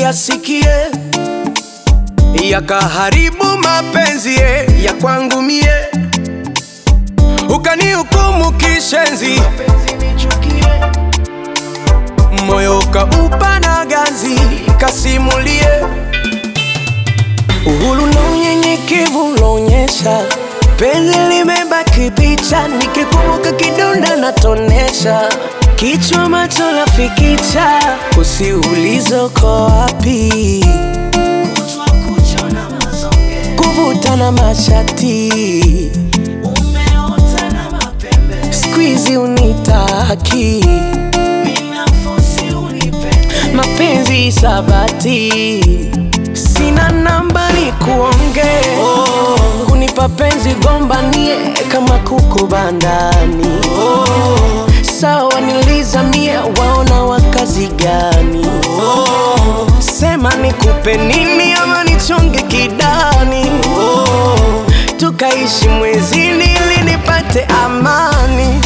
yasikie, yakaharibu mapenzi ya kwangu mie. Ukanihukumu kishenzi, moyo kaupa na ganzi kasimulie. Uhuru na unyenyekevu unaonyesha, penzi limebaki picha, nikikumbuka kidonda natonesha. Kichwa macho lafikicha, usiulize uko wapi. Kuvuta na mashati, squeeze unitaki, mapenzi sabati. Sina namba ni kuonge, kunipa penzi gombanie kama kuku bandani. Sawa nilizamia, waona wakazi gani? Sema nikupe nini ama nichonge kidani? Tukaishi mwezini ili nipate amani.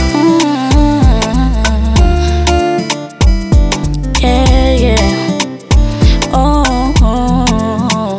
Yeah, yeah. Oh, oh.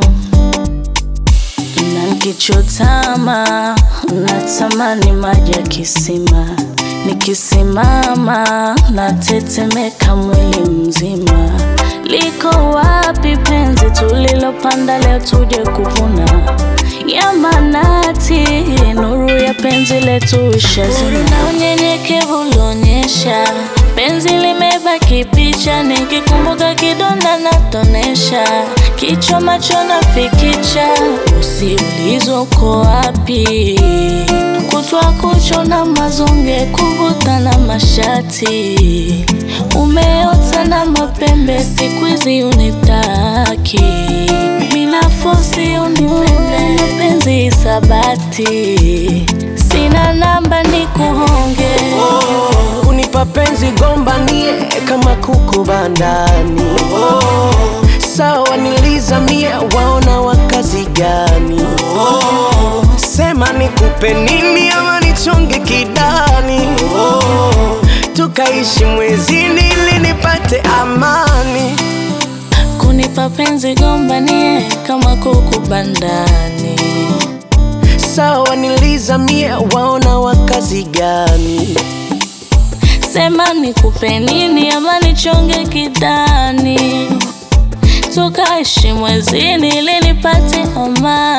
Na nikichotama natamani maji ya kisima, nikisimama natetemeka mwili mzima. Liko wapi penzi tulilopanda leo tuje kuvuna? Ya manati, nuru ya penzi letu ishazima. Uhuru na unyenyekevu ulionyesha, penzi limebaki picha, nikikumbuka kidonda natonesha. Kichwa macho nafikicha, usiulize uko wapi. Kutwa kucho na mazonge, kuvuta na mashati. Umeota na mapembe, siku hizi unitaki. Mina fosi unipende, mapenzi sabati. Sina namba ni kuhonge, kunipa penzi gombanie kama kuku bandani. Sawa nilizamia, waona wakazi gani? Sema nikupe nini ama nichonge kidani? Tukaishi mwezini ili nipate amani. kunipa penzi gombanie kama kuku bandani. Sawa nilizamia, waona wakazi gani? Sema nikupe nini ama nichonge kidani? Tukaishi mwezini ili nipate amani.